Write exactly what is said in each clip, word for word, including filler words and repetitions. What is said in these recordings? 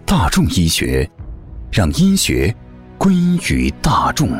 大众医学，让医学归于大众。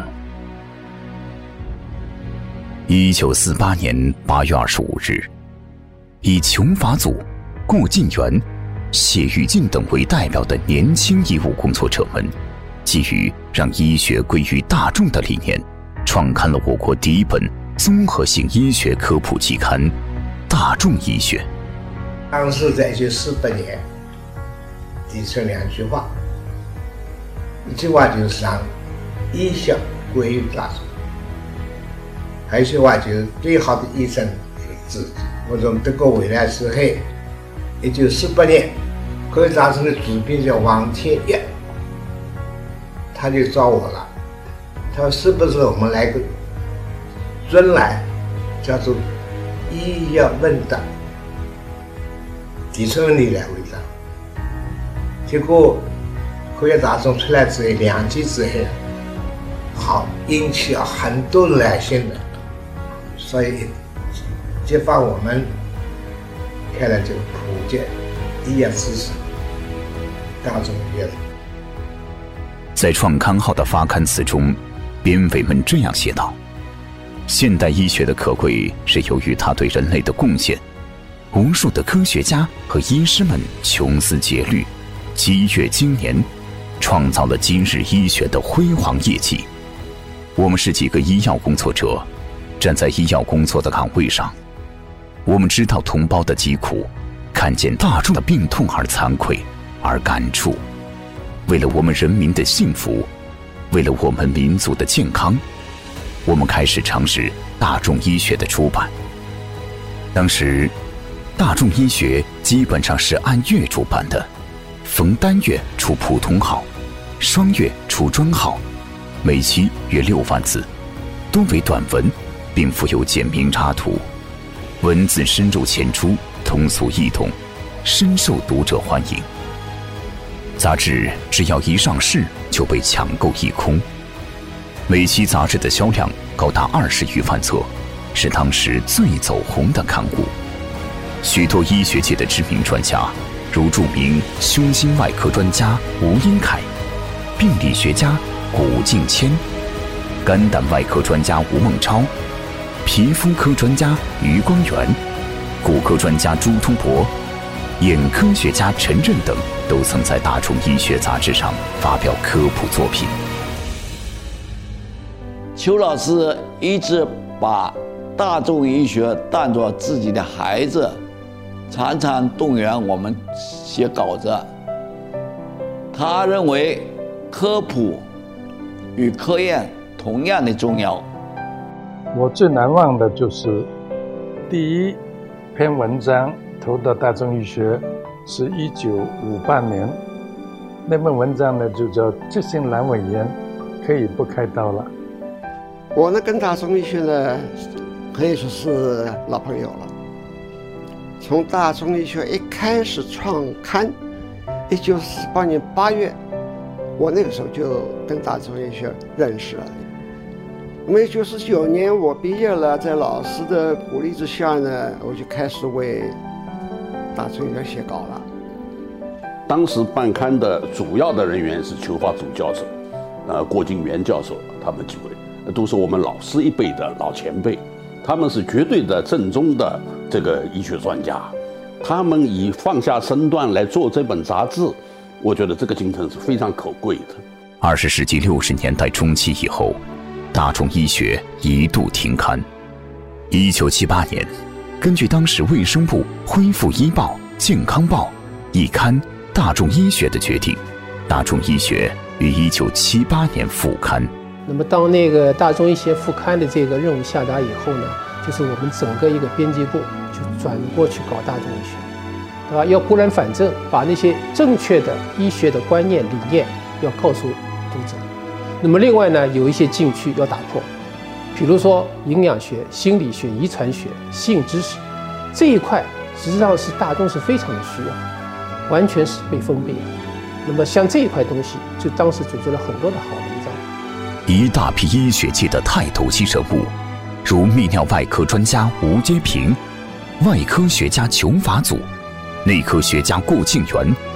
一九四八年八月二十五日，以裘法祖、顾敬元、谢玉进等为代表的年轻医务工作者们，基于让医学归于大众的理念，创刊了我国第一本综合性医学科普期刊《大众医学》。 当时在一九四八年提出两句话，一句话就是让医学归于大众，还有一句话就是最好的医生是自己。我从德国回来之后，一九四八年，科学杂志的主编叫王天一，他就找我了，他说是不是我们来个专栏，叫做医药问答，提出问题来回答。结果科学杂志出来之后，两季之后，好引起了很多人来信的，所以激发我们开了这个普及医药知识大众医学。 在创刊号的发刊词中，编委们这样写道：现代医学的可贵是由于它对人类的贡献，无数的科学家和医师们穷思竭虑，积月经年，创造了今日医学的辉煌业绩。我们是几个医药工作者，站在医药工作的岗位上，我们知道同胞的疾苦，看见大众的病痛而惭愧，而感触。为了我们人民的幸福，为了我们民族的健康，我们开始尝试大众医学的出版。当时大众医学基本上是按月出版的，逢单月出普通号，双月出专号，每期约六万字，多为短文，并附有简明插图，文字深入浅出，通俗易懂，深受读者欢迎。杂志只要一上市就被抢购一空，每期杂志的销量高达二十余万册，是当时最走红的刊物。许多医学界的知名专家，如著名胸心外科专家吴英凯、病理学家古敬谦、肝胆外科专家吴孟超、皮肤科专家余光远、骨科专家朱突伯、眼科学家陈任等，都曾在《大众医学》杂志上发表科普作品。 邱老师一直把大众医学当作自己的孩子，常常动员我们写稿子。他认为科普与科研同样的重要。 我最难忘的就是第一篇文章投到大众医学是一九五八年，那篇文章呢就叫急性阑尾炎可以不开刀了。 我呢跟大众医学呢可以说是老朋友了。从大众医学一开始创刊，一九四八年八月，我那个时候就跟大众医学认识了。那么一九四九年我毕业了，在老师的鼓励之下呢，我就开始为大众医学写稿了。 当时办刊的主要的人员是裘法祖教授、呃郭敬元教授，他们几位都是我们老师一辈的老前辈，他们是绝对的正宗的这个医学专家。他们以放下身段来做这本杂志，我觉得这个精神是非常可贵的。 二十世纪六十年代中期以后，大众医学一度停刊。一九七八年，根据当时卫生部恢复医报、健康报一刊大众医学的决定，大众医学于一九七八年复刊。 那么当那个大众医学复刊的这个任务下达以后呢，就是我们整个一个编辑部就转过去搞大众医学，对吧？要拨乱反正，把那些正确的医学的观念理念要告诉读者。那么另外呢，有一些禁区要打破，比如说营养学、心理学、遗传学、性知识这一块，实际上是大众是非常的需要，完全是被封闭的。那么像这一块东西，就当时组织了很多的好文章。 一大批医学界的泰斗级人物，如泌尿外科专家吴阶平、外科学家裘法祖、内科学家顾敬元、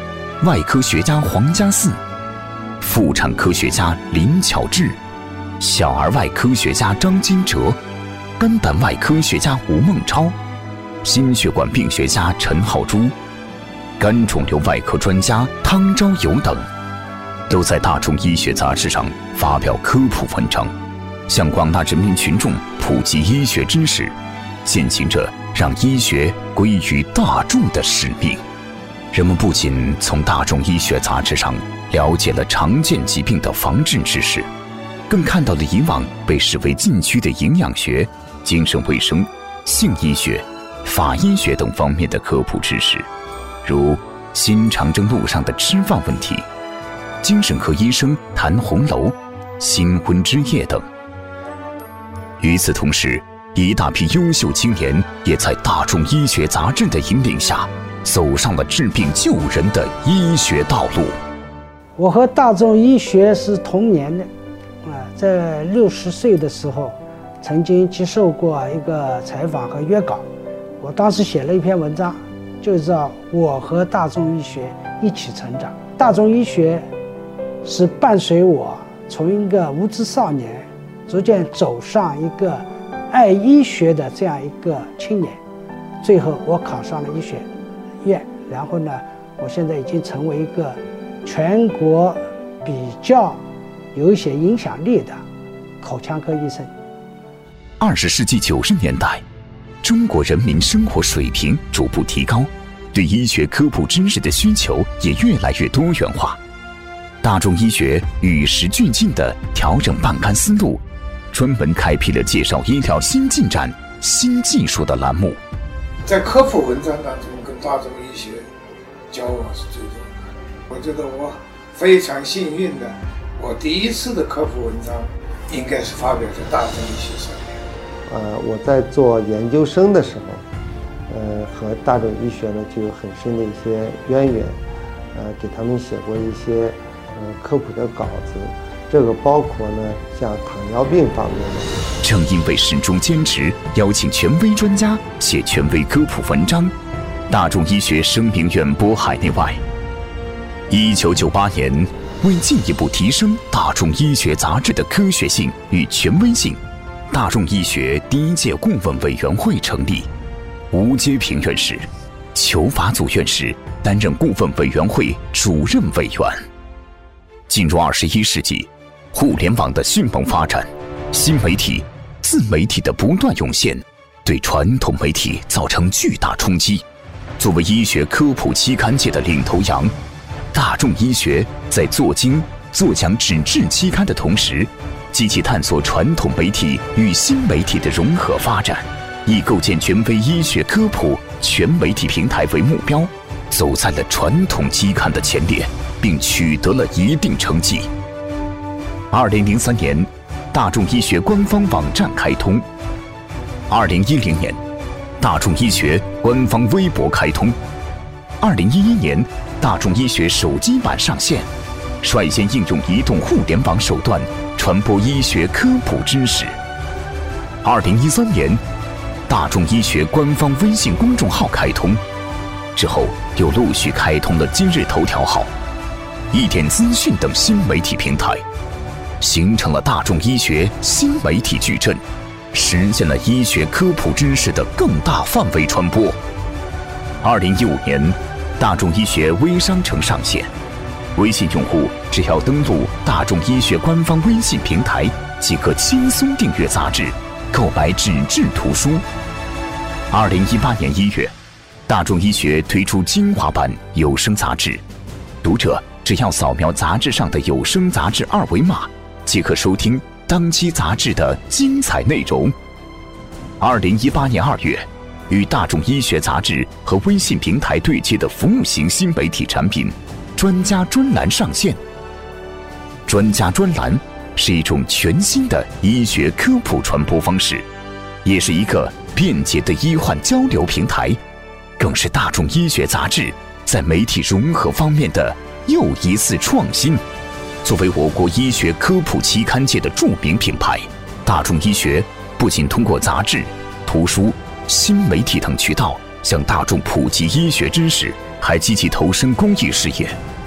外科学家黄家嗣，妇产科学家林巧稚，小儿外科学家张金哲，肝胆外科学家吴孟超，心血管病学家陈浩珠，肝肿瘤外科专家汤昭友等，都在《大众医学》杂志上发表科普文章，向广大人民群众普及医学知识，践行着让医学归于大众的使命。人们不仅从《大众医学》杂志上了解了常见疾病的防治知识，更看到了以往被视为禁区的营养学、精神卫生、性医学、法医学等方面的科普知识，如新长征路上的吃饭问题、精神科医生谈红楼、新婚之夜等。与此同时，一大批优秀青年也在《大众医学》杂志的引领下，走上了治病救人的医学道路。 我和大众医学是同年的，啊，在六十岁的时候，曾经接受过一个采访和约稿。我当时写了一篇文章，就叫我和大众医学一起成长。大众医学是伴随我从一个无知少年，逐渐走上一个爱医学的这样一个青年。最后我考上了医学院，然后呢，我现在已经成为一个全国比较有一些影响力的口腔科医生。 二十世纪九十年代，中国人民生活水平逐步提高，对医学科普知识的需求也越来越多元化。大众医学与时俱进地调整办刊思路，专门开辟了介绍医疗新进展、新技术的栏目。 在科普文章当中，跟大众医学交往是最多的。我觉得我非常幸运的，我第一次的科普文章应该是发表在大众医学上面。 呃，我在做研究生的时候，呃，和大众医学呢就有很深的一些渊源，呃，给他们写过一些呃科普的稿子。这个包括呢，像糖尿病方面的。 正因为始终坚持邀请权威专家写权威科普文章，大众医学声名远播海内外。一九九八年，为进一步提升大众医学杂志的科学性与权威性，大众医学第一届顾问委员会成立，吴阶平院士、裘法祖院士担任顾问委员会主任委员。进入二十一世纪，互联网的迅猛发展，新媒体、自媒体的不断涌现，对传统媒体造成巨大冲击。作为医学科普期刊界的领头羊，大众医学在做精、做强纸质期刊的同时，积极探索传统媒体与新媒体的融合发展，以构建权威医学科普全媒体平台为目标，走在了传统期刊的前列，并取得了一定成绩。二零零三年，大众医学官方网站开通；二零一零年，大众医学官方微博开通；二零一一年，大众医学手机版上线，率先应用移动互联网手段传播医学科普知识。二零一三年，大众医学官方微信公众号开通，之后又陆续开通了今日头条号、一点资讯等新媒体平台，形成了大众医学新媒体矩阵，实现了医学科普知识的更大范围传播。二零一五年，大众医学微商城上线，微信用户只要登录大众医学官方微信平台，即可轻松订阅杂志，购买纸质图书。二零一八年一月，大众医学推出精华版有声杂志，读者只要扫描杂志上的有声杂志二维码，即可收听当期杂志的精彩内容。二零一八年二月，与大众医学杂志和微信平台对接的服务型新媒体产品专家专栏上线。专家专栏是一种全新的医学科普传播方式，也是一个便捷的医患交流平台，更是大众医学杂志在媒体融合方面的又一次创新。作为我国医学科普期刊界的著名品牌，大众医学不仅通过杂志、图书、新媒体等渠道向大众普及医学知识，还积极投身公益事业，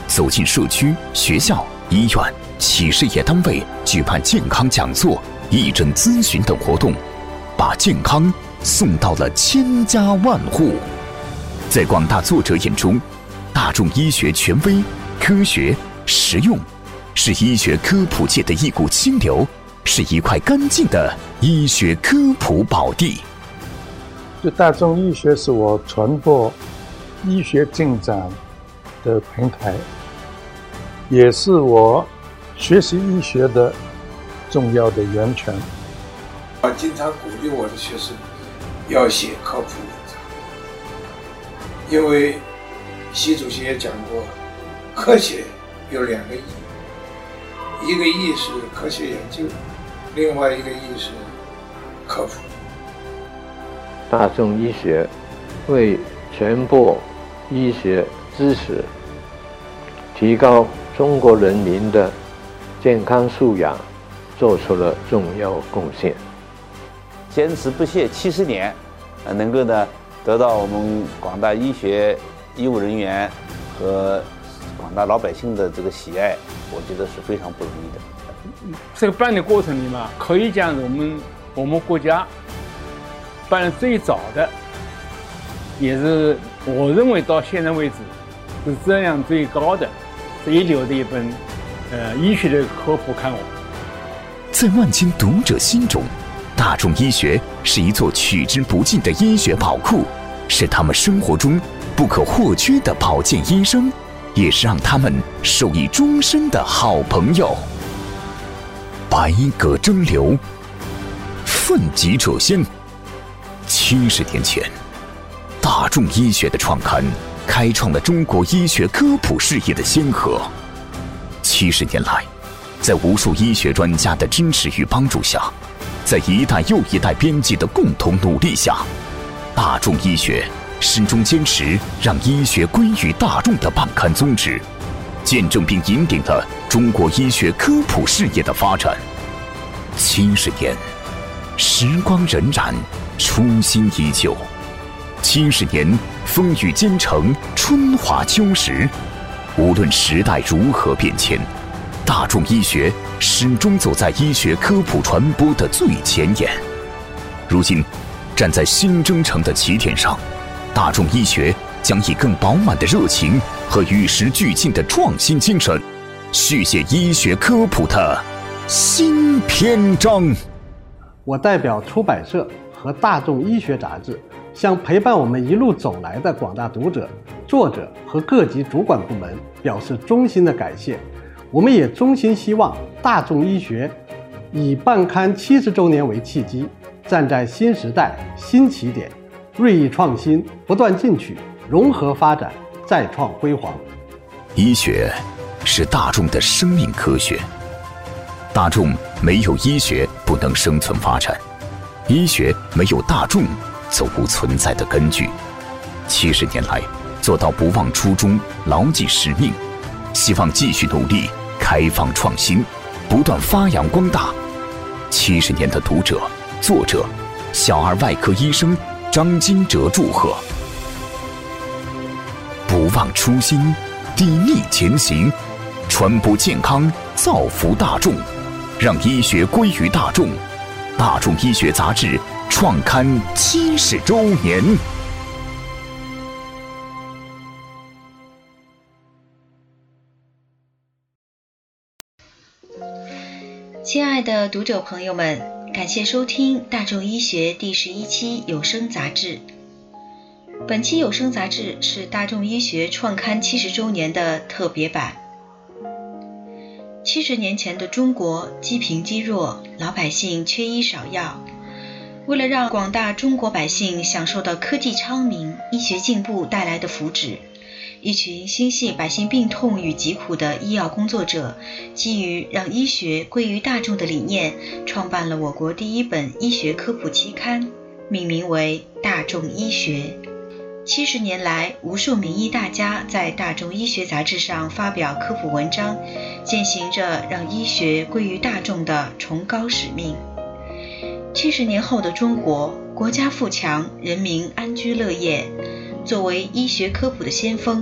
走进社区、学校、医院、企事业单位，举办健康讲座、义诊咨询等活动，把健康送到了千家万户。在广大作者眼中，大众医学权威、科学、实用，是医学科普界的一股清流，是一块干净的医学科普宝地。 就大众医学是我传播医学进展的平台，也是我学习医学的重要的源泉。 我经常鼓励我的学生要写科普文章，因为习主席也讲过，科学有两个意义，一个意是科学研究，另外一个意是科普。 大众医学为传播医学知识，提高中国人民的健康素养做出了重要贡献。 坚持不懈七十年，呃，能够呢得到我们广大医学医务人员和广大老百姓的这个喜爱，我觉得是非常不容易的。 这个办的过程里嘛，可以讲我们我们国家办的最早的，也是我认为到现在为止是质量最高的、最一流的一本呃医学的科普刊物。 在万千读者心中，大众医学是一座取之不尽的医学宝库，是他们生活中不可或缺的保健医生，也是让他们受益终身的好朋友。百舸争流，奋楫者先。七十年前，大众医学的创刊开创了中国医学科普事业的先河。七十年来，在无数医学专家的支持与帮助下，在一代又一代编辑的共同努力下，大众医学始终坚持让医学归于大众的办刊宗旨，见证并引领了中国医学科普事业的发展。七十年，时光荏苒，初心依旧。七十年，风雨兼程，春华秋实。无论时代如何变迁，大众医学始终走在医学科普传播的最前沿。如今，站在新征程的起点上，大众医学将以更饱满的热情和与时俱进的创新精神，续写医学科普的新篇章。 我代表出版社和大众医学杂志，向陪伴我们一路走来的广大读者、作者和各级主管部门表示衷心的感谢。我们也衷心希望大众医学以办刊七十周年为契机，站在新时代、新起点，锐意创新，不断进取，融合发展，再创辉煌。 医学是大众的生命科学，大众没有医学不能生存发展，医学没有大众则无存在的根据。七十年来，做到不忘初衷，牢记使命，希望继续努力，开放创新，不断发扬光大。七十年的读者、作者、小儿外科医生张金哲祝贺。不忘初心，砥砺前行，传播健康，造福大众，让医学归于大众。大众医学杂志创刊七十周年。 亲爱的读者朋友们，感谢收听大众医学第十一期有声杂志。本期有声杂志是大众医学创刊七十周年的特别版。七十年前的中国积贫积弱，老百姓缺医少药。为了让广大中国百姓享受到科技昌明、医学进步带来的福祉，一群心系百姓病痛与疾苦的医药工作者，基于让医学归于大众的理念，创办了我国第一本医学科普期刊，命名为《大众医学》。七十年来，无数名医大家在《大众医学》杂志上发表科普文章，践行着让医学归于大众的崇高使命。七十年后的中国，国家富强，人民安居乐业。作为医学科普的先锋，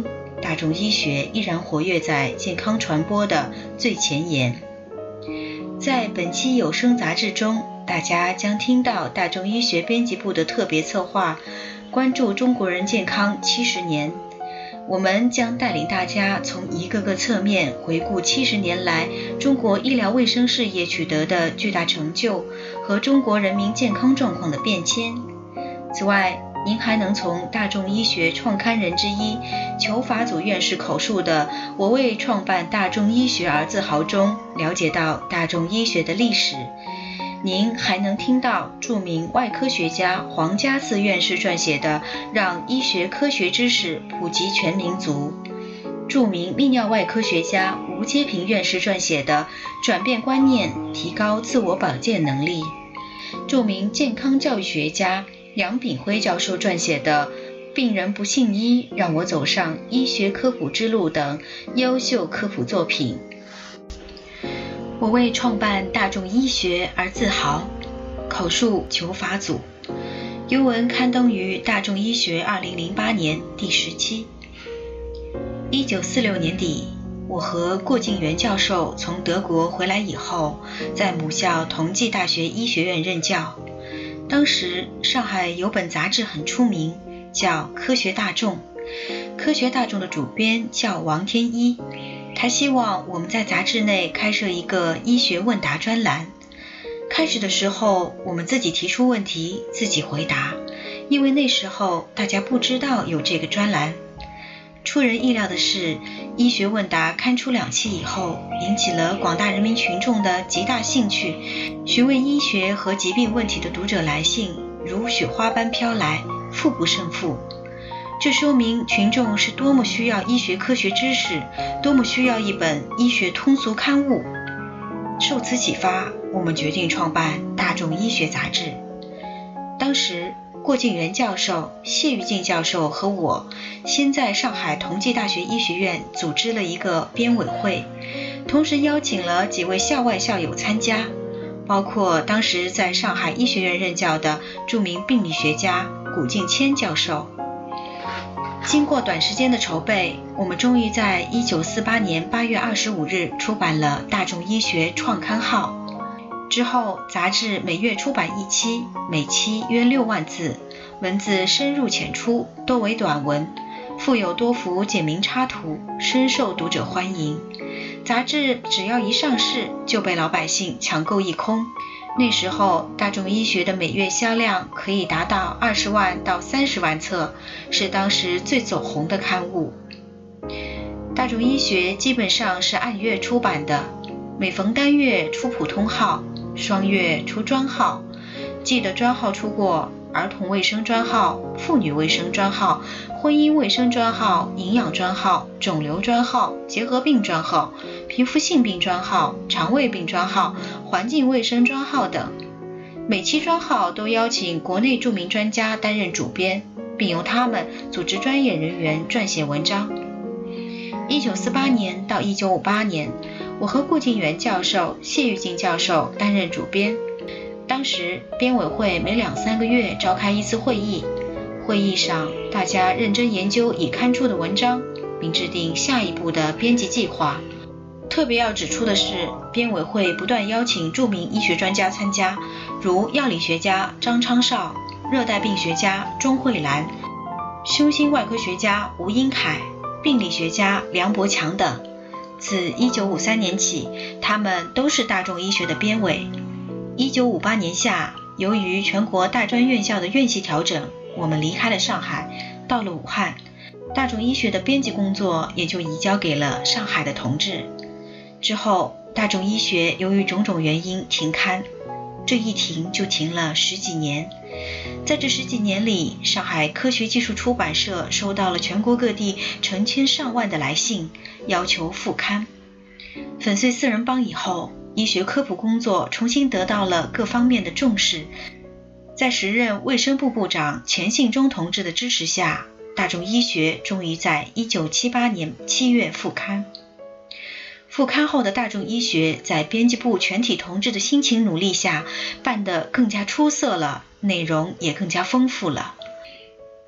大众医学依然活跃在健康传播的最前沿。在本期有声杂志中，大家将听到大众医学编辑部的特别策划，关注中国人健康七十年。我们将带领大家从一个个侧面回顾七十年来中国医疗卫生事业取得的巨大成就和中国人民健康状况的变迁。此外，您还能从大众医学创刊人之一裘法祖院士口述的“我为创办大众医学而自豪”中了解到大众医学的历史。您还能听到著名外科学家黄家嗣院士撰写的《让医学科学知识普及全民族》，著名泌尿外科学家吴阶平院士撰写的《转变观念，提高自我保健能力》，著名健康教育学家杨炳辉教授撰写的《病人不信医，让我走上医学科普之路》等优秀科普作品。我为创办大众医学而自豪，口述裘法祖，原文刊登于《大众医学》二零零八年第十期。一九四六年底，我和郭敬元教授从德国回来以后，在母校同济大学医学院任教。当时上海有本杂志很出名，叫《科学大众》，科学大众的主编叫王天一。他希望我们在杂志内开设一个医学问答专栏。开始的时候，我们自己提出问题，自己回答，因为那时候大家不知道有这个专栏。出人意料的是，医学问答刊出两期以后，引起了广大人民群众的极大兴趣，询问医学和疾病问题的读者来信如雪花般飘来，富不胜富。这说明群众是多么需要医学科学知识，多么需要一本医学通俗刊物。受此启发，我们决定创办《大众医学》杂志。当时，郭敬元教授、谢玉静教授和我先在上海同济大学医学院组织了一个编委会，同时邀请了几位校外校友参加，包括当时在上海医学院任教的著名病理学家古敬谦教授。经过短时间的筹备，我们终于在一九四八年八月二十五日出版了《大众医学》创刊号。之后，杂志每月出版一期，每期约六万字，文字深入浅出，多为短文，附有多幅简明插图，深受读者欢迎。杂志只要一上市，就被老百姓抢购一空。那时候，大众医学的每月销量可以达到二十万到三十万册，是当时最走红的刊物。大众医学基本上是按月出版的，每逢单月出普通号，双月出专号。记得专号出过儿童卫生专号、妇女卫生专号、婚姻卫生专号、营养专号、肿瘤专号、结核病专号、皮肤性病专号、肠胃病专号、环境卫生专号等。每期专号都邀请国内著名专家担任主编，并由他们组织专业人员撰写文章。一九四八年到一九五八年，我和顾敬元教授、谢玉静教授担任主编。当时编委会每两三个月召开一次会议，会议上大家认真研究已刊出的文章，并制定下一步的编辑计划。特别要指出的是，编委会不断邀请著名医学专家参加，如药理学家张昌绍、热带病学家钟慧兰、胸心外科学家吴英凯、病理学家梁伯强等。自一九五三年起，他们都是大众医学的编委。一九五八年夏，由于全国大专院校的院系调整，我们离开了上海，到了武汉，大众医学的编辑工作也就移交给了上海的同志。之后，大众医学由于种种原因停刊，这一停就停了十几年。在这十几年里，上海科学技术出版社收到了全国各地成千上万的来信，要求复刊。粉碎四人帮以后，医学科普工作重新得到了各方面的重视。在时任卫生部部长钱信忠同志的支持下，大众医学终于在一九七八年七月复刊。复刊后的大众医学在编辑部全体同志的辛勤努力下，办得更加出色了，内容也更加丰富了。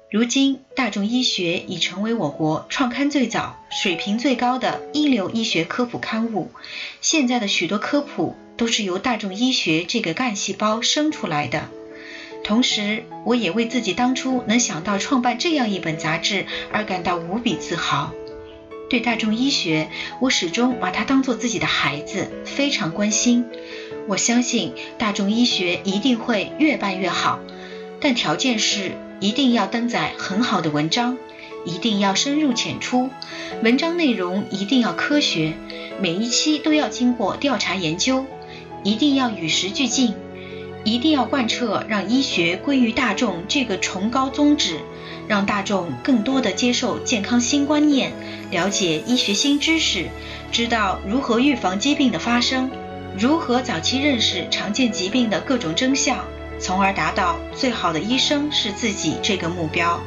如今，大众医学已成为我国创刊最早、水平最高的一流医学科普刊物。现在的许多科普都是由大众医学这个干细胞生出来的。同时，我也为自己当初能想到创办这样一本杂志而感到无比自豪。对大众医学，我始终把它当作自己的孩子，非常关心。我相信大众医学一定会越办越好，但条件是一定要登载很好的文章，一定要深入浅出，文章内容一定要科学，每一期都要经过调查研究，一定要与时俱进，一定要贯彻让医学归于大众这个崇高宗旨，让大众更多地接受健康新观念，了解医学新知识，知道如何预防疾病的发生，如何早期认识常见疾病的各种征象，从而达到最好的医生是自己这个目标。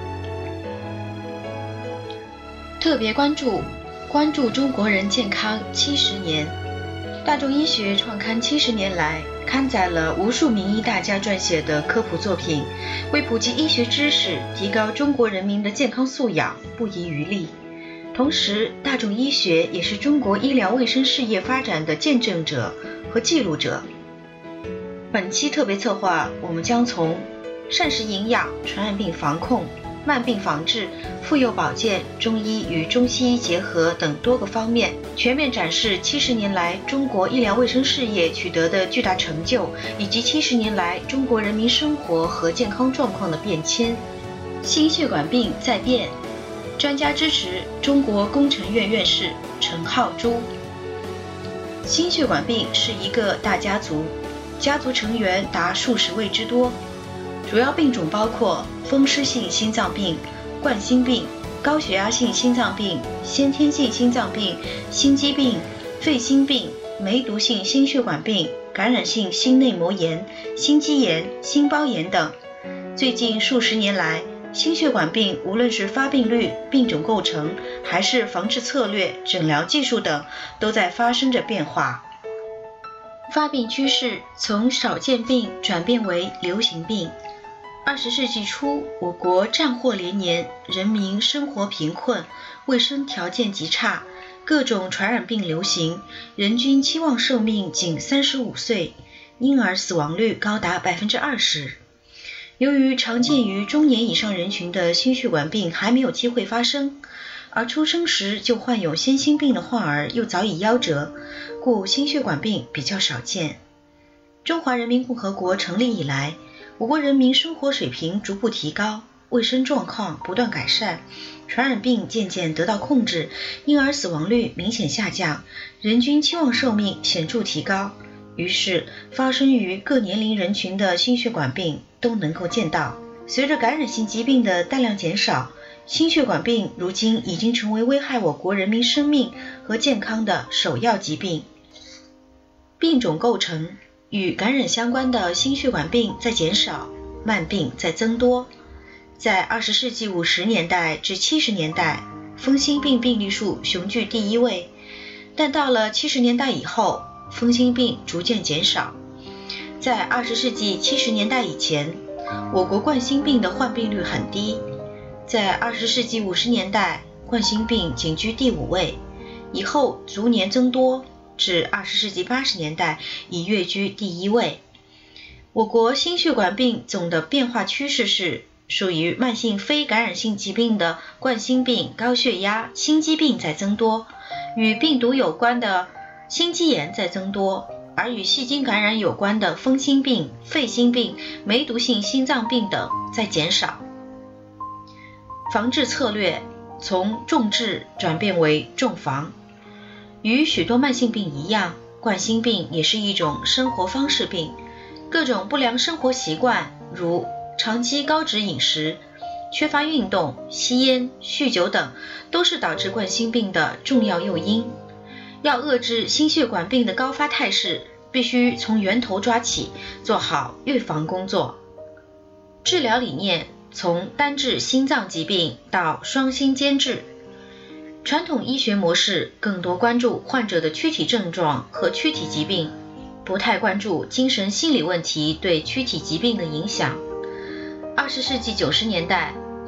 特别关注关注中国人健康七十年。大众医学创刊七十年来，刊载了无数名医大家撰写的科普作品，为普及医学知识、提高中国人民的健康素养不遗余力。同时，大众医学也是中国医疗卫生事业发展的见证者和记录者。本期特别策划，我们将从膳食营养、传染病防控、慢病防治、妇幼保健、中医与中西医结合等多个方面，全面展示七十年来中国医疗卫生事业取得的巨大成就，以及七十年来中国人民生活和健康状况的变迁。心血管病在变，专家支持中国工程院院士陈浩珠。心血管病是一个大家族，家族成员达数十位之多，主要病种包括风湿性心脏病、冠心病、高血压性心脏病、先天性心脏病、心肌病、肺心病、梅毒性心血管病、感染性心内膜炎、心肌炎、心包炎等。最近数十年来，心血管病无论是发病率、病种构成，还是防治策略、诊疗技术等，都在发生着变化。发病趋势从少见病转变为流行病。二十世纪初，我国战祸连年，人民生活贫困，卫生条件极差，各种传染病流行，人均期望寿命仅三十五岁，婴儿死亡率高达百分之二十。由于常见于中年以上人群的心血管病还没有机会发生，而出生时就患有先心病的患儿又早已夭折，故心血管病比较少见。中华人民共和国成立以来，我国人民生活水平逐步提高，卫生状况不断改善，传染病渐渐得到控制，婴儿死亡率明显下降，人均期望寿命显著提高。于是，发生于各年龄人群的心血管病都能够见到。随着感染性疾病的大量减少，心血管病如今已经成为危害我国人民生命和健康的首要疾病。病种构成与感染相关的心血管病在减少，慢病在增多。在二十世纪五十年代至七十年代，风心病病例数雄居第一位，但到了七十年代以后，风心病逐渐减少。在二十世纪七十年代以前，我国冠心病的患病率很低。在二十世纪五十年代，冠心病仅居第五位，以后逐年增多，至二十世纪八十年代已跃居第一位。我国心血管病总的变化趋势是，属于慢性非感染性疾病的冠心病、高血压、心肌病在增多，与病毒有关的心肌炎在增多，而与细菌感染有关的风心病、肺心病、梅毒性心脏病等在减少。防治策略从重治转变为重防。与许多慢性病一样，冠心病也是一种生活方式病，各种不良生活习惯，如长期高脂饮食、缺乏运动、吸烟、酗酒等，都是导致冠心病的重要诱因。要遏制心血管病的高发态势，必须从源头抓起，做好预防工作。治疗理念从单治心脏疾病到双心兼治。传统医学模式更多关注患者的躯体症状和躯体疾病，不太关注精神心理问题对躯体疾病的影响。二十世纪九十年代，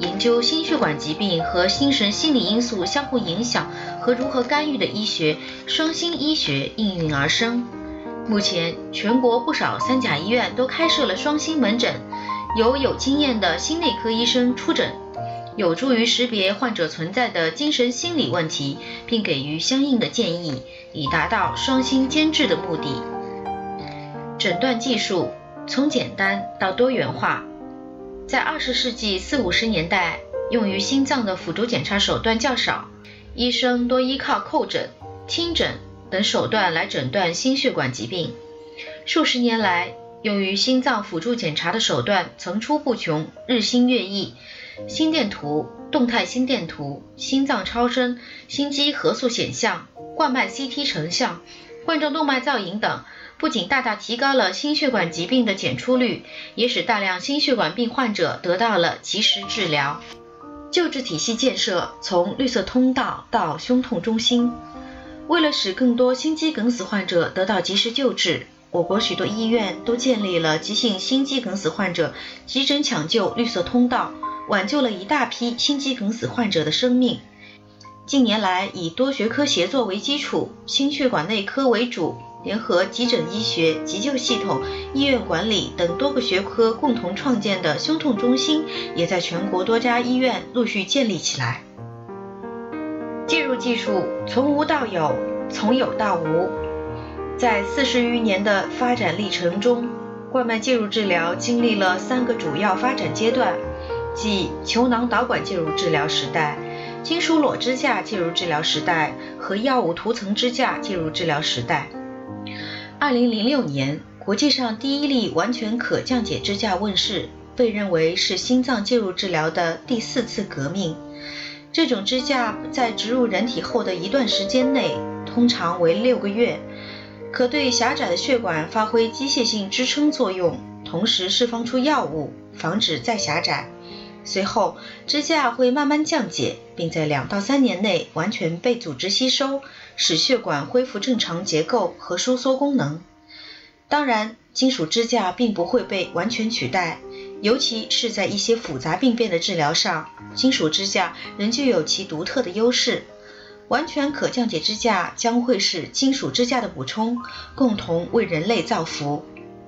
研究心血管疾病和精神心理因素相互影响和如何干预的医学——双心医学应运而生。目前，全国不少三甲医院都开设了双心门诊，由有经验的心内科医生出诊，有助于识别患者存在的精神心理问题，并给予相应的建议，以达到双心兼治的目的。诊断技术从简单到多元化。在二十世纪四五十年代，用于心脏的辅助检查手段较少，医生多依靠叩诊、听诊等手段来诊断心血管疾病。数十年来，用于心脏辅助检查的手段层出不穷，日新月异。心电图、动态心电图、心脏超声、心肌核素显像、冠脉 C T 成像、冠状动脉造影等，不仅大大提高了心血管疾病的检出率，也使大量心血管病患者得到了及时治疗。救治体系建设从绿色通道到胸痛中心。为了使更多心肌梗死患者得到及时救治，我国许多医院都建立了急性心肌梗死患者急诊抢救绿色通道，挽救了一大批心肌梗死患者的生命。近年来，以多学科协作为基础，心血管内科为主，联合急诊医学、急救系统、医院管理等多个学科共同创建的胸痛中心，也在全国多家医院陆续建立起来。介入技术从无到有，从有到无。在四十余年的发展历程中，冠脉介入治疗经历了三个主要发展阶段，即球囊导管介入治疗时代、金属裸支架介入治疗时代和药物涂层支架介入治疗时代。二零零六年，国际上第一例完全可降解支架问世，被认为是心脏介入治疗的第四次革命。这种支架在植入人体后的一段时间内，通常为六个月，可对狭窄的血管发挥机械性支撑作用，同时释放出药物，防止再狭窄。随后，支架会慢慢降解，并在两到三年内完全被组织吸收，使血管恢复正常结构和收缩功能。当然，金属支架并不会被完全取代，尤其是在一些复杂病变的治疗上，金属支架仍具有其独特的优势。完全可降解支架将会是金属支架的补充，共同为人类造福。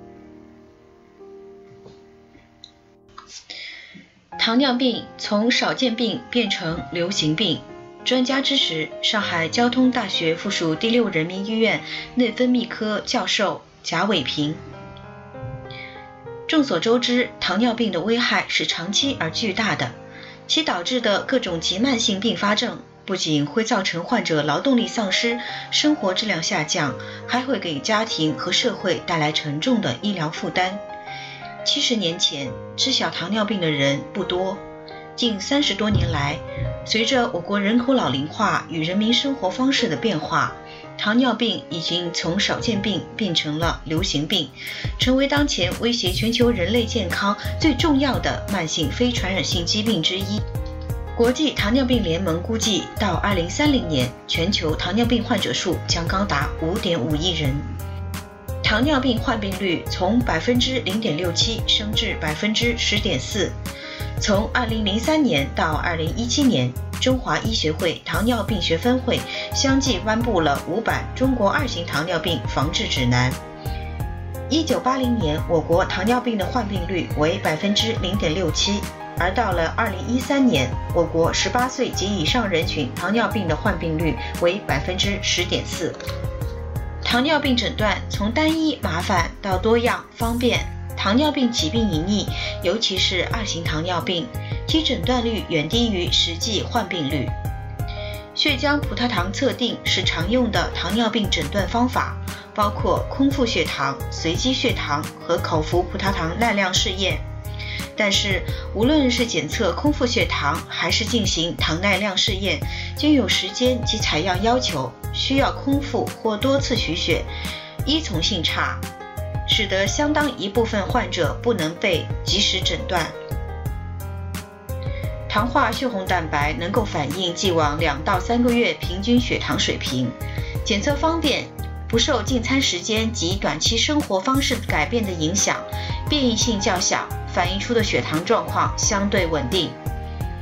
糖尿病从少见病变成流行病。专家支持上海交通大学附属第六人民医院内分泌科教授贾伟平。众所周知，糖尿病的危害是长期而巨大的，其导致的各种急慢性并发症不仅会造成患者劳动力丧失、生活质量下降，还会给家庭和社会带来沉重的医疗负担。七十年前，知晓糖尿病的人不多。近三十多年来，随着我国人口老龄化与人民生活方式的变化，糖尿病已经从少见病变成了流行病，成为当前威胁全球人类健康最重要的慢性非传染性疾病之一。国际糖尿病联盟估计，到二零三零年，全球糖尿病患者数将高达 五点五亿人。糖尿病患病率从 百分之零点六七 升至 百分之十点四。从二零零三年到二零一七年，中华医学会糖尿病学分会相继颁布了五版中国二型糖尿病防治指南。一九八零年，我国糖尿病的患病率为 百分之零点六七，而到了二零一三年，我国十八岁及以上人群糖尿病的患病率为 百分之十点四。糖尿病诊断从单一麻烦到多样方便。糖尿病疾病隐匿，尤其是二型糖尿病，其诊断率远低于实际患病率。血浆葡萄糖测定是常用的糖尿病诊断方法，包括空腹血糖、随机血糖和口服葡萄糖耐量试验。但是，无论是检测空腹血糖还是进行糖耐量试验，均有时间及采样要求，需要空腹或多次取血，依从性差，使得相当一部分患者不能被及时诊断。糖化血红蛋白能够反映既往两到三个月平均血糖水平，检测方便，不受进餐时间及短期生活方式改变的影响，变异性较小，反映出的血糖状况相对稳定。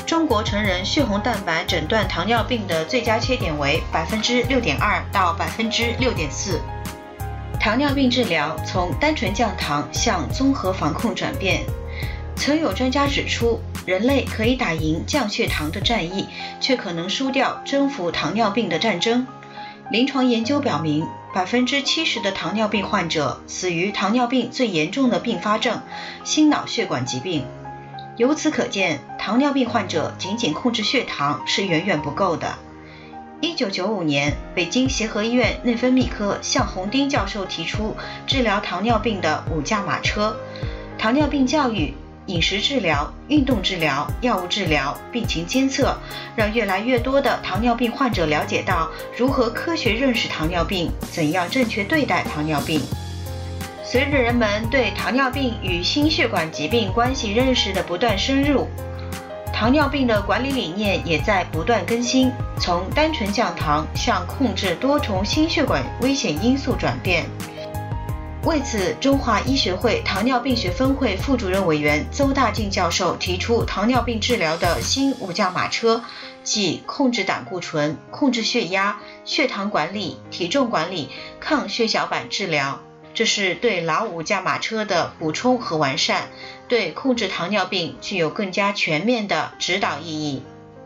中国成人血红蛋白诊断糖尿病的最佳切点为百分之六点二到百分之六点四。糖尿病治疗从单纯降糖向综合防控转变。曾有专家指出，人类可以打赢降血糖的战役，却可能输掉征服糖尿病的战争。临床研究表明，百分之七十的糖尿病患者死于糖尿病最严重的并发症——心脑血管疾病。由此可见，糖尿病患者仅仅控制血糖是远远不够的。一九九五年，北京协和医院内分泌科向宏丁教授提出治疗糖尿病的五驾马车：糖尿病教育、饮食治疗、运动治疗、药物治疗、病情监测，让越来越多的糖尿病患者了解到如何科学认识糖尿病，怎样正确对待糖尿病。随着人们对糖尿病与心血管疾病关系认识的不断深入，糖尿病的管理理念也在不断更新，从单纯降糖向控制多重心血管危险因素转变。为此，中华医学会糖尿病学分会副主任委员邹大进教授提出糖尿病治疗的新五驾马车，即控制胆固醇、控制血压、血糖管理、体重管理、抗血小板治疗。这是对老五驾马车的补充和完善，对控制糖尿病具有更加全面的指导意义。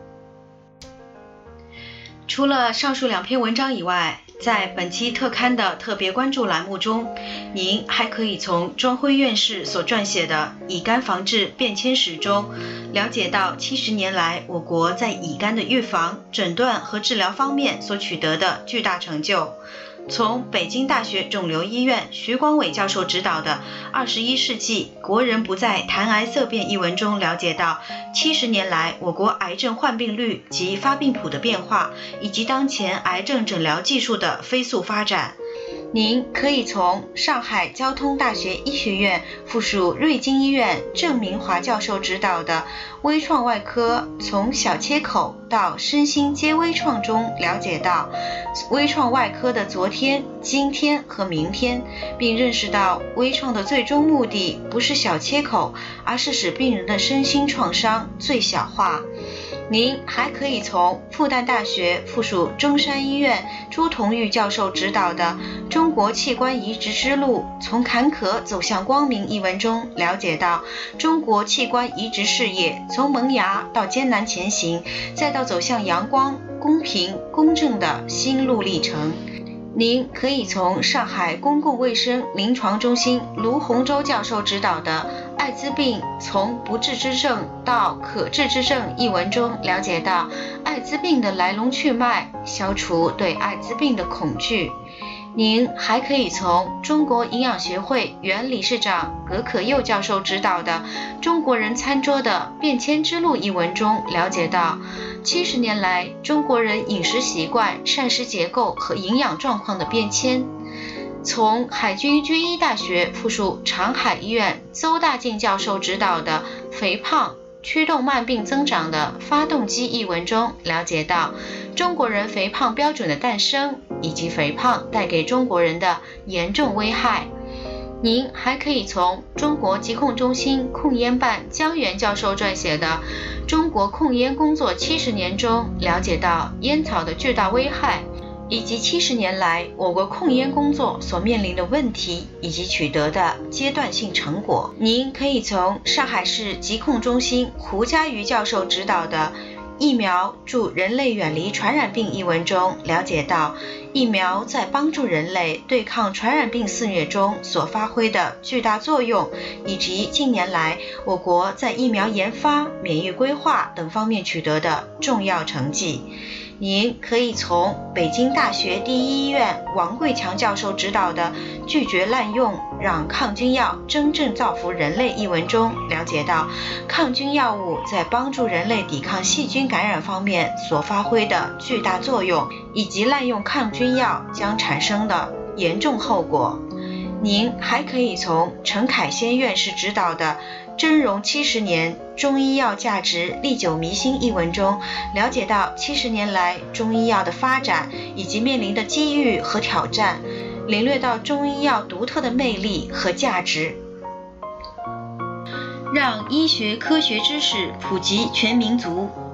除了上述两篇文章以外，在本期特刊的特别关注栏目中，您还可以从庄辉院士所撰写的《乙肝防治变迁史》中，了解到七十年来我国在乙肝的预防、诊断和治疗方面所取得的巨大成就。从北京大学肿瘤医院徐光伟教授指导的《二十一世纪国人不再谈癌色变》一文中了解到，七十年来我国癌症患病率及发病谱的变化，以及当前癌症诊疗技术的飞速发展。您可以从上海交通大学医学院附属瑞金医院郑明华教授指导的微创外科从小切口到身心皆微创中了解到微创外科的昨天、今天和明天，并认识到微创的最终目的不是小切口，而是使病人的身心创伤最小化。您还可以从复旦大学附属中山医院朱同玉教授指导的《中国器官移植之路：从坎坷走向光明》一文中了解到中国器官移植事业从萌芽到艰难前行，再到走向阳光、公平、公正的心路历程。您可以从上海公共卫生临床中心卢洪洲教授指导的《艾滋病从不治之症到可治之症》一文中了解到艾滋病的来龙去脉，消除对艾滋病的恐惧。您还可以从中国营养学会原理事长葛可佑教授指导的《中国人餐桌的变迁之路》一文中了解到，七十年来中国人饮食习惯、膳食结构和营养状况的变迁。从海军军医大学附属长海医院邹大进教授指导的《肥胖驱动慢病增长的发动机》一文中了解到中国人肥胖标准的诞生，以及肥胖带给中国人的严重危害。您还可以从中国疾控中心控烟办江源教授撰写的《中国控烟工作七十年》中了解到烟草的巨大危害，以及七十年来我国控烟工作所面临的问题以及取得的阶段性成果。您可以从上海市疾控中心胡家瑜教授指导的疫苗助人类远离传染病一文中了解到疫苗在帮助人类对抗传染病肆虐中所发挥的巨大作用，以及近年来我国在疫苗研发、免疫规划等方面取得的重要成绩。您可以从北京大学第一医院王贵强教授指导的《拒绝滥用，让抗菌药真正造福人类》一文中了解到抗菌药物在帮助人类抵抗细菌感染方面所发挥的巨大作用，以及滥用抗菌药将产生的严重后果。您还可以从陈凯先院士指导的峥嵘七十年中医药价值历久弥新一文中了解到七十年来中医药的发展以及面临的机遇和挑战，领略到中医药独特的魅力和价值。让医学科学知识普及全民族。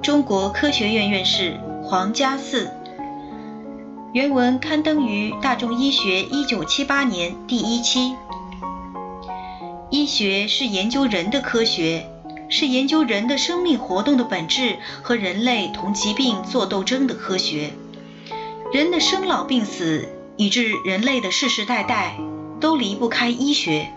中国科学院院士黄嘉嗣。原文刊登于《大众医学》一九七八年第一期。医学是研究人的科学，是研究人的生命活动的本质和人类同疾病作斗争的科学。人的生老病死，以致人类的世世代代都离不开医学。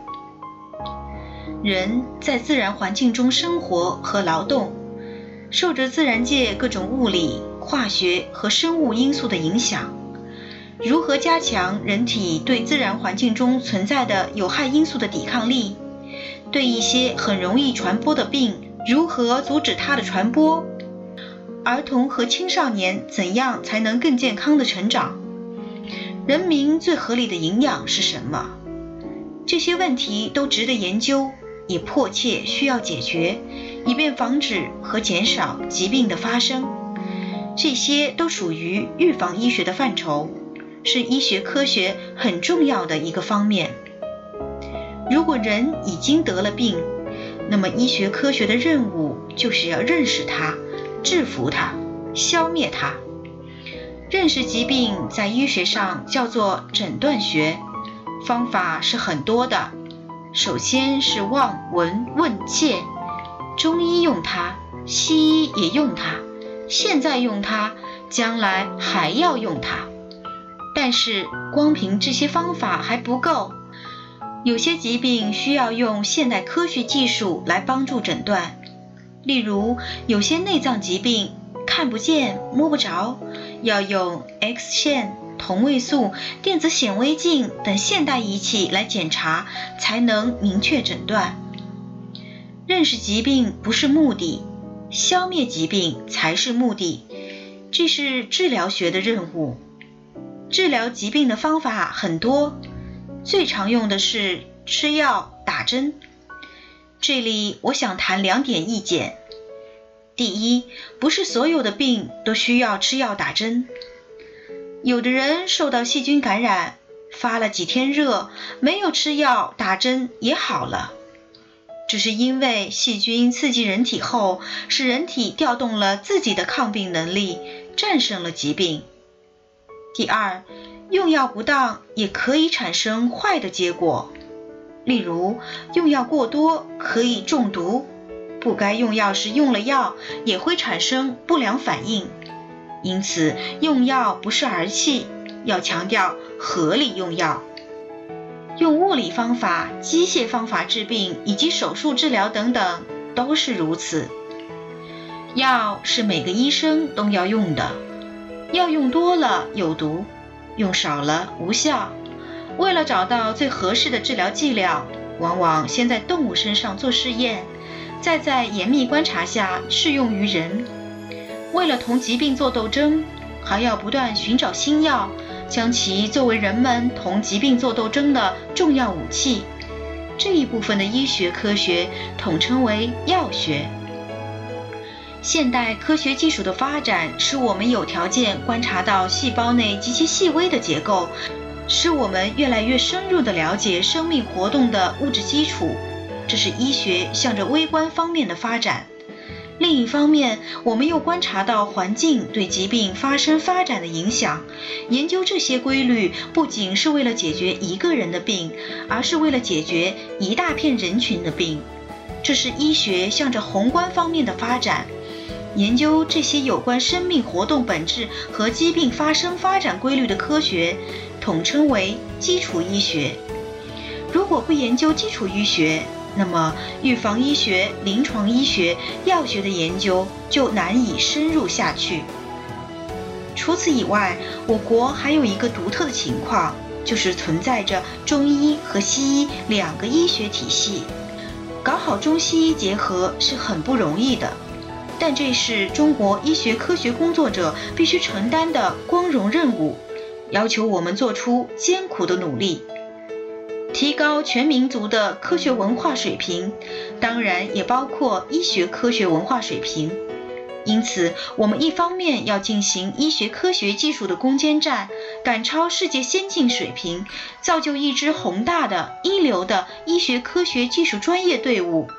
人在自然环境中生活和劳动，受着自然界各种物理、化学和生物因素的影响。如何加强人体对自然环境中存在的有害因素的抵抗力？对一些很容易传播的病，如何阻止它的传播？儿童和青少年怎样才能更健康的成长？人民最合理的营养是什么？这些问题都值得研究，也迫切需要解决，以便防止和减少疾病的发生。这些都属于预防医学的范畴，是医学科学很重要的一个方面。如果人已经得了病，那么医学科学的任务就是要认识它，制服它，消灭它。认识疾病在医学上叫做诊断学，方法是很多的。首先是望、闻、问、切，中医用它，西医也用它，现在用它，将来还要用它。但是光凭这些方法还不够，有些疾病需要用现代科学技术来帮助诊断。例如有些内脏疾病看不见摸不着，要用 X 线、同位素、电子显微镜等现代仪器来检查，才能明确诊断。认识疾病不是目的，消灭疾病才是目的，这是治疗学的任务。治疗疾病的方法很多，最常用的是吃药、打针。这里我想谈两点意见。第一，不是所有的病都需要吃药打针。有的人受到细菌感染，发了几天热，没有吃药打针也好了。只是因为细菌刺激人体后，使人体调动了自己的抗病能力，战胜了疾病。第二，用药不当也可以产生坏的结果，例如用药过多可以中毒，不该用药时用了药也会产生不良反应。因此用药不是儿戏，要强调合理用药。用物理方法、机械方法治病以及手术治疗等等都是如此。药是每个医生都要用的，药用多了有毒，用少了无效。为了找到最合适的治疗剂量，往往先在动物身上做试验，再在严密观察下适用于人。为了同疾病作斗争，还要不断寻找新药，将其作为人们同疾病作斗争的重要武器。这一部分的医学科学统称为药学。现代科学技术的发展，使我们有条件观察到细胞内极其细微的结构，使我们越来越深入地了解生命活动的物质基础。这是医学向着微观方面的发展。另一方面，我们又观察到环境对疾病发生发展的影响。研究这些规律，不仅是为了解决一个人的病，而是为了解决一大片人群的病。这是医学向着宏观方面的发展。研究这些有关生命活动本质和疾病发生发展规律的科学，统称为基础医学。如果不研究基础医学，那么预防医学、临床医学、药学的研究就难以深入下去。除此以外，我国还有一个独特的情况，就是存在着中医和西医两个医学体系。搞好中西医结合是很不容易的，但这是中国医学科学工作者必须承担的光荣任务，要求我们做出艰苦的努力。提高全民族的科学文化水平，当然也包括医学科学文化水平。因此，我们一方面要进行医学科学技术的攻坚战，赶超世界先进水平，造就一支宏大的、一流的医学科学技术专业队伍；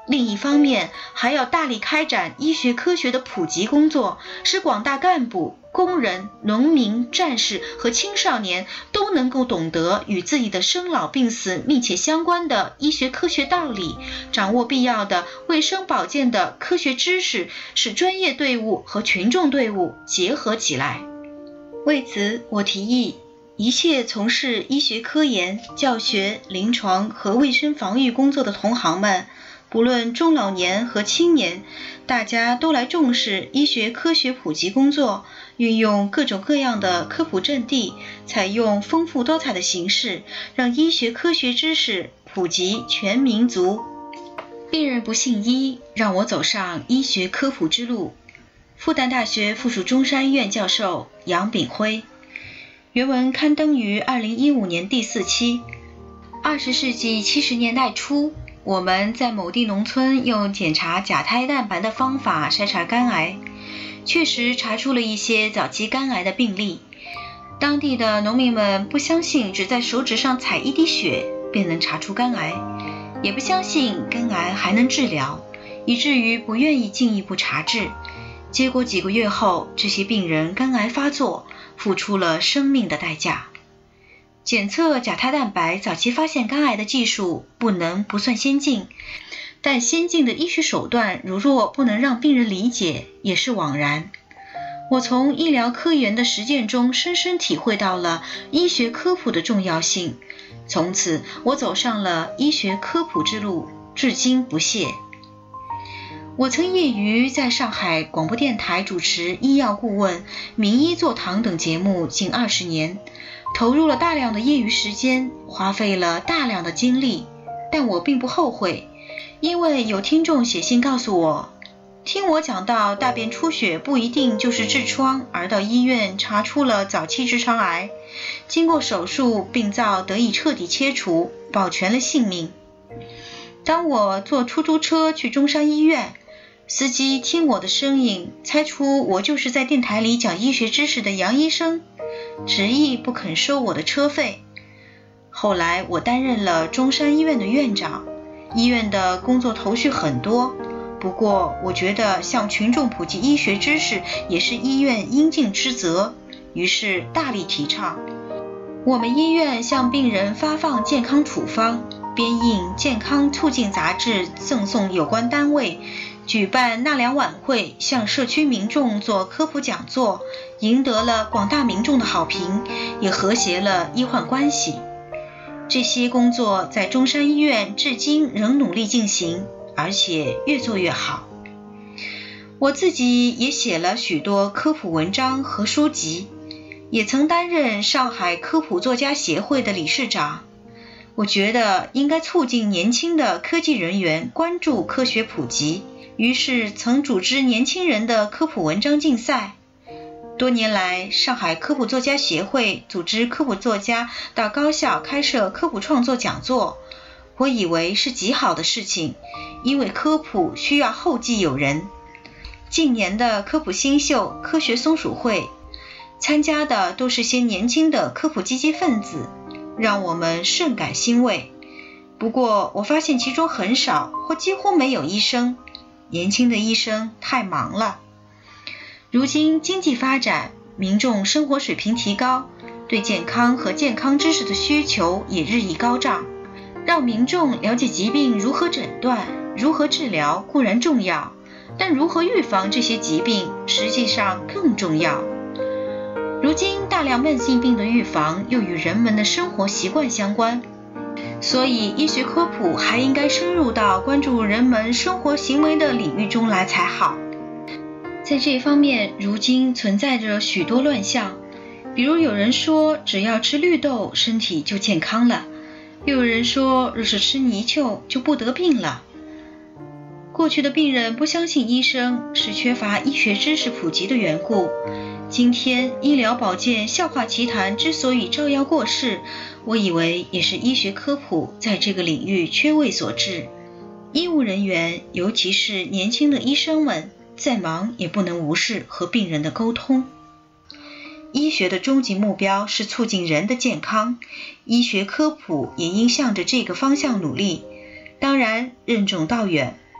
另一方面，还要大力开展医学科学的普及工作，使广大干部、工人、农民、战士和青少年都能够懂得与自己的生老病死密切相关的医学科学道理，掌握必要的卫生保健的科学知识，使专业队伍和群众队伍结合起来。为此，我提议一切从事医学科研、教学、临床和卫生防御工作的同行们，不论中老年和青年，大家都来重视医学科学普及工作，运用各种各样的科普阵地，采用丰富多彩的形式，让医学科学知识普及全民族。病人不信医，让我走上医学科普之路。复旦大学附属中山医院教授杨炳辉。原文刊登于二零一五年第四期。二十世纪七十年代初，我们在某地农村用检查甲胎蛋白的方法筛查肝癌，确实查出了一些早期肝癌的病例。当地的农民们不相信只在手指上采一滴血便能查出肝癌，也不相信肝癌还能治疗，以至于不愿意进一步查治。结果几个月后，这些病人肝癌发作，付出了生命的代价。检测甲胎蛋白早期发现肝癌的技术不能不算先进，但先进的医学手段如若不能让病人理解，也是枉然。我从医疗科研的实践中深深体会到了医学科普的重要性，从此我走上了医学科普之路，至今不懈。我曾业余在上海广播电台主持医药顾问、名医座堂等节目近二十年，投入了大量的业余时间，花费了大量的精力，但我并不后悔，因为有听众写信告诉我，听我讲到大便出血不一定就是痔疮，而到医院查出了早期直肠癌，经过手术病灶得以彻底切除，保全了性命。当我坐出租车去中山医院，司机听我的声音，猜出我就是在电台里讲医学知识的杨医生，执意不肯收我的车费。后来我担任了中山医院的院长，医院的工作头绪很多，不过我觉得向群众普及医学知识也是医院应尽之责，于是大力提倡。我们医院向病人发放健康处方，编印健康促进杂志赠送有关单位，举办纳凉晚会，向社区民众做科普讲座，赢得了广大民众的好评，也和谐了医患关系。这些工作在中山医院至今仍努力进行，而且越做越好。我自己也写了许多科普文章和书籍，也曾担任上海科普作家协会的理事长。我觉得应该促进年轻的科技人员关注科学普及，于是曾组织年轻人的科普文章竞赛。多年来，上海科普作家协会组织科普作家到高校开设科普创作讲座，我以为是极好的事情，因为科普需要后继有人。近年的科普新秀科学松鼠会，参加的都是些年轻的科普积极分子，让我们甚感欣慰。不过我发现其中很少或几乎没有医生，年轻的医生太忙了。如今经济发展，民众生活水平提高，对健康和健康知识的需求也日益高涨。让民众了解疾病如何诊断、如何治疗固然重要，但如何预防这些疾病实际上更重要。如今大量慢性病的预防又与人们的生活习惯相关，所以医学科普还应该深入到关注人们生活行为的领域中来才好。在这方面，如今存在着许多乱象，比如有人说只要吃绿豆身体就健康了，又有人说若是吃泥鳅就不得病了。过去的病人不相信医生，是缺乏医学知识普及的缘故。今天医疗保健笑话奇谈之所以照耀过世，我以为也是医学科普在这个领域缺位所致。医务人员，尤其是年轻的医生们，再忙也不能无视和病人的沟通。医学的终极目标是促进人的健康，医学科普也应向着这个方向努力。当然，任重道远，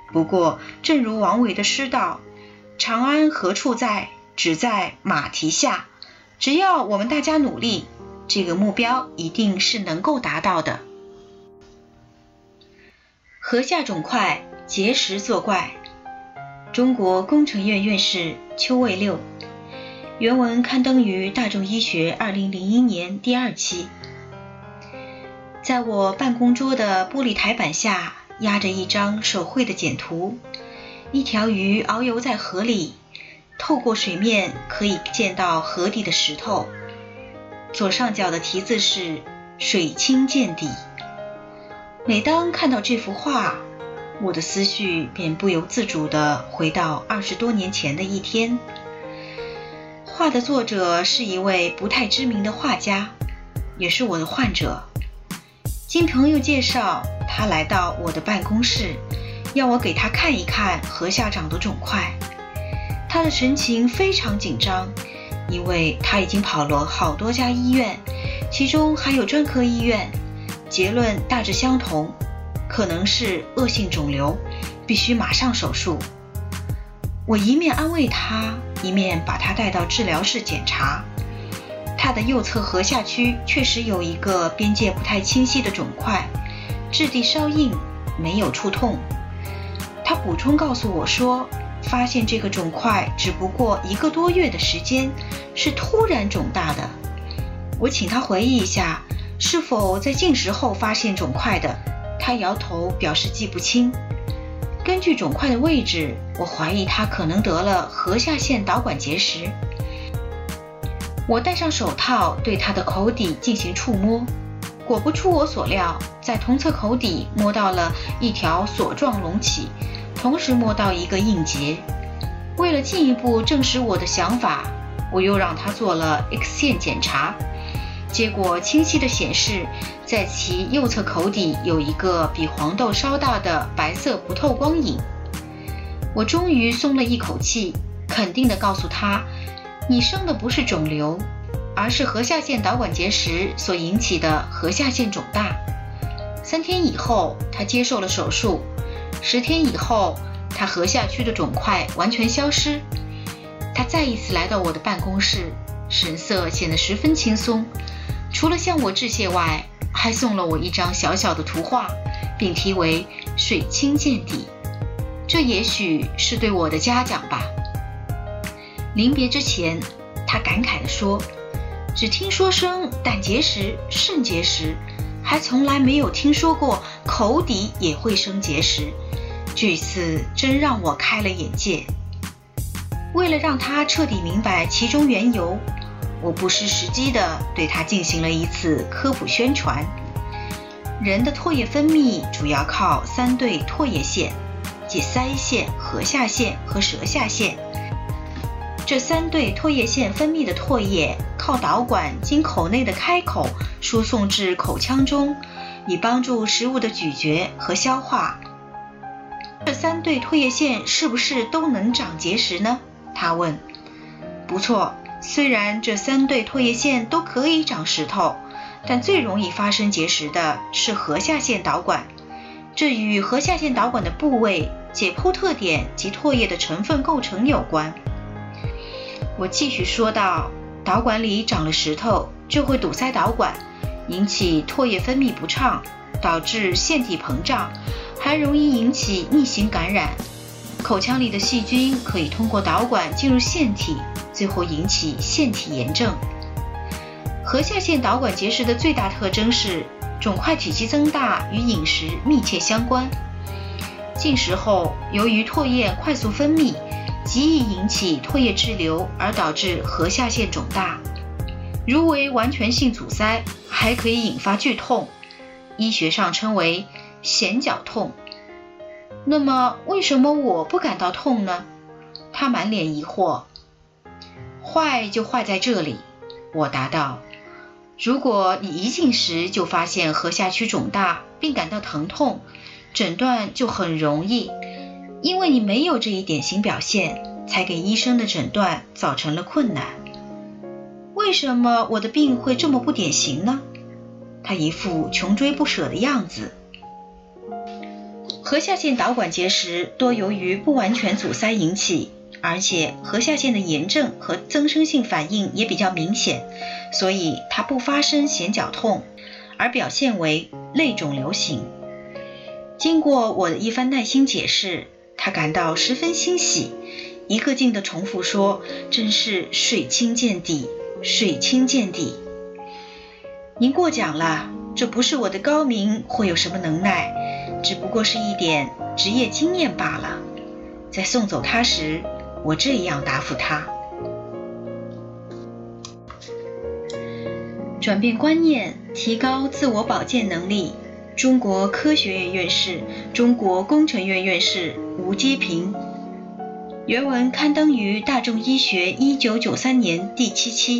不过，正如王维的诗道：“长安何处在？只在马蹄下。”只要我们大家努力，这个目标一定是能够达到的。颌下肿块，结石作怪。中国工程院院士邱卫六，原文刊登于《大众医学》二零零一年第二期。在我办公桌的玻璃台板下压着一张手绘的简图，一条鱼遨游在河里，透过水面可以见到河底的石头。左上角的题字是水清见底。每当看到这幅画，我的思绪便不由自主地回到二十多年前的一天。画的作者是一位不太知名的画家，也是我的患者。经朋友介绍，他来到我的办公室，要我给他看一看颌下长的肿块。他的神情非常紧张，因为他已经跑了好多家医院，其中还有专科医院，结论大致相同，可能是恶性肿瘤，必须马上手术。我一面安慰他，一面把他带到治疗室检查。他的右侧颌下区确实有一个边界不太清晰的肿块，质地稍硬，没有触痛。他补充告诉我说，发现这个肿块只不过一个多月的时间，是突然肿大的。我请他回忆一下，是否在进食后发现肿块的，他摇头表示记不清。根据肿块的位置，我怀疑他可能得了颌下腺导管结石。我戴上手套对他的口底进行触摸，果不出我所料，在同侧口底摸到了一条索状隆起，同时摸到一个硬结。为了进一步证实我的想法，我又让他做了 X 线检查，结果清晰地显示，在其右侧口底有一个比黄豆稍大的白色不透光影。我终于松了一口气，肯定地告诉他，你生的不是肿瘤，而是颌下腺导管结石所引起的颌下腺肿大。三天以后，他接受了手术。十天以后，他颌下区的肿块完全消失。他再一次来到我的办公室，神色显得十分轻松。除了向我致谢外，还送了我一张小小的图画，并题为“水清见底”。这也许是对我的嘉奖吧。临别之前，他感慨地说，只听说生胆结石、肾结石，还从来没有听说过口底也会生结石。这次真让我开了眼界。为了让他彻底明白其中缘由，我不失时机地对他进行了一次科普宣传。人的唾液分泌主要靠三对唾液腺，即腮腺、颌下腺和舌下腺。这三对唾液腺分泌的唾液靠导管经口内的开口输送至口腔中，以帮助食物的咀嚼和消化。这三对唾液腺是不是都能长结石呢？他问。不错，虽然这三对唾液腺都可以长石头，但最容易发生结石的是颌下腺导管。这与颌下腺导管的部位、解剖特点及唾液的成分构成有关。我继续说道，导管里长了石头，就会堵塞导管，引起唾液分泌不畅，导致腺体膨胀，还容易引起逆行感染。口腔里的细菌可以通过导管进入腺体，最后引起腺体炎症。颌下腺导管结石的最大特征是肿块体积增大，与饮食密切相关。进食后，由于唾液快速分泌，极易引起唾液滞留，而导致颌下腺肿大。如为完全性阻塞，还可以引发剧痛，医学上称为癣绞痛。那么为什么我不感到痛呢？他满脸疑惑。坏就坏在这里，我答道。如果你一进食就发现颌下区肿大并感到疼痛，诊断就很容易，因为你没有这一典型表现，才给医生的诊断造成了困难。为什么我的病会这么不典型呢？他一副穷追不舍的样子。 颌下腺导管结石多由于不完全阻塞引起，而且颌下腺的炎症和增生性反应也比较明显，所以它不发生弦绞痛，而表现为类肿瘤型。经过我的一番耐心解释，他感到十分欣喜，一个劲地重复说：“真是水清见底，水清见底。”您过奖了，这不是我的高明或有什么能耐，只不过是一点职业经验罢了。在送走他时，我这样答复他：转变观念，提高自我保健能力。中国科学院院士、中国工程院院士吴阶平。原文刊登于《大众医学》一九九三年第七期。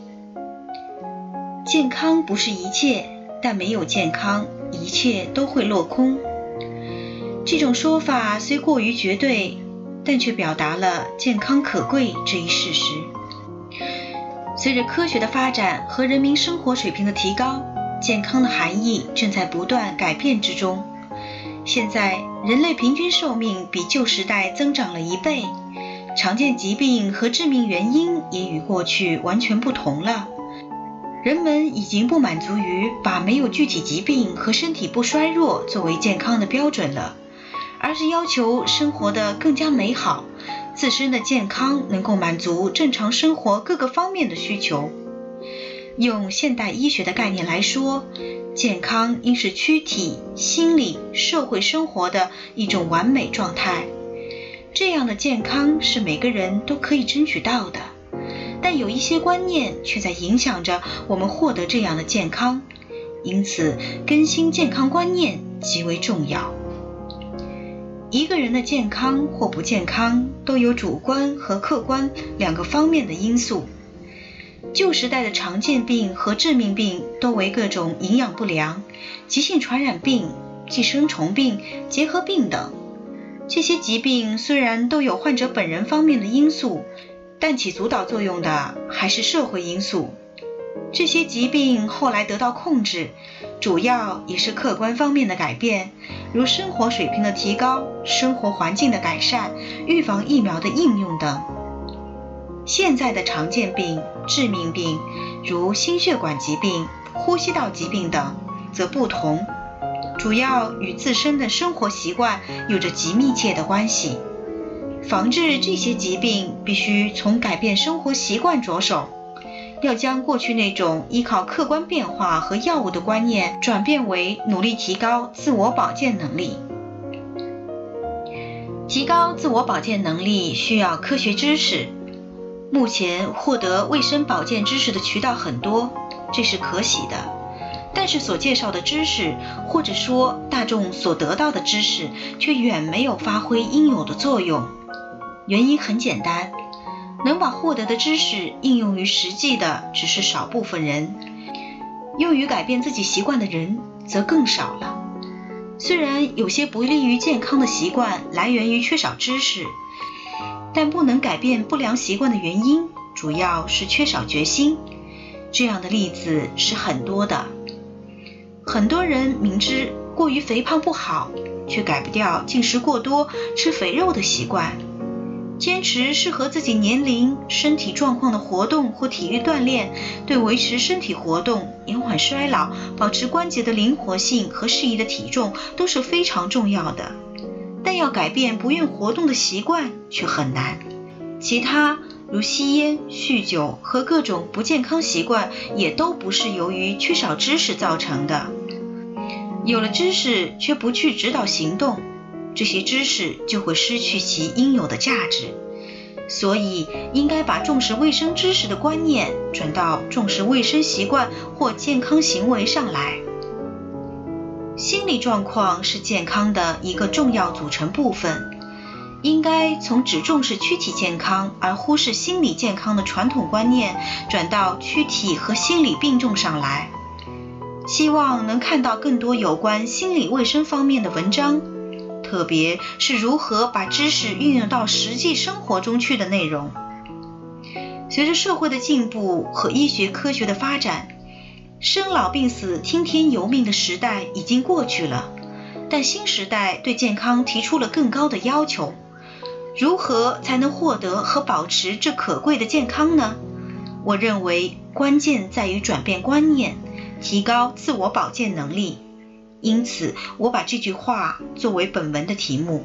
健康不是一切，但没有健康，一切都会落空。这种说法虽过于绝对，但却表达了健康可贵这一事实。随着科学的发展和人民生活水平的提高，健康的含义正在不断改变之中。现在人类平均寿命比旧时代增长了一倍，常见疾病和致命原因也与过去完全不同了。人们已经不满足于把没有具体疾病和身体不衰弱作为健康的标准了，而是要求生活得更加美好，自身的健康能够满足正常生活各个方面的需求。用现代医学的概念来说，健康应是躯体、心理、社会生活的一种完美状态。这样的健康是每个人都可以争取到的，但有一些观念却在影响着我们获得这样的健康，因此更新健康观念极为重要。一个人的健康或不健康都有主观和客观两个方面的因素。旧时代的常见病和致命病多为各种营养不良、急性传染病、寄生虫病、结核病等。这些疾病虽然都有患者本人方面的因素，但起主导作用的还是社会因素。这些疾病后来得到控制，主要也是客观方面的改变，如生活水平的提高、生活环境的改善、预防疫苗的应用等。现在的常见病、致命病，如心血管疾病、呼吸道疾病等，则不同，主要与自身的生活习惯有着极密切的关系。防治这些疾病，必须从改变生活习惯着手，要将过去那种依靠客观变化和药物的观念，转变为努力提高自我保健能力。提高自我保健能力需要科学知识。目前获得卫生保健知识的渠道很多，这是可喜的。但是所介绍的知识，或者说大众所得到的知识，却远没有发挥应有的作用。原因很简单，能把获得的知识应用于实际的只是少部分人，用于改变自己习惯的人则更少了。虽然有些不利于健康的习惯来源于缺少知识，但不能改变不良习惯的原因，主要是缺少决心。这样的例子是很多的。很多人明知过于肥胖不好，却改不掉进食过多、吃肥肉的习惯。坚持适合自己年龄、身体状况的活动或体育锻炼，对维持身体活动、延缓衰老、保持关节的灵活性和适宜的体重都是非常重要的。但要改变不愿活动的习惯却很难。其他如吸烟、酗酒和各种不健康习惯也都不是由于缺少知识造成的。有了知识却不去指导行动，这些知识就会失去其应有的价值。所以应该把重视卫生知识的观念转到重视卫生习惯或健康行为上来。心理状况是健康的一个重要组成部分，应该从只重视躯体健康而忽视心理健康的传统观念转到躯体和心理并重上来。希望能看到更多有关心理卫生方面的文章，特别是如何把知识运用到实际生活中去的内容。随着社会的进步和医学科学的发展，生老病死、听天由命的时代已经过去了， 但新时代对健康提出了更高的要求。如何才能获得和保持这可贵的健康呢？我认为关键在于转变观念，提高自我保健能力。因此，我把这句话作为本文的题目。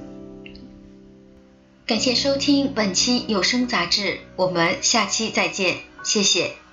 感谢收听本期有声杂志，我们下期再见，谢谢。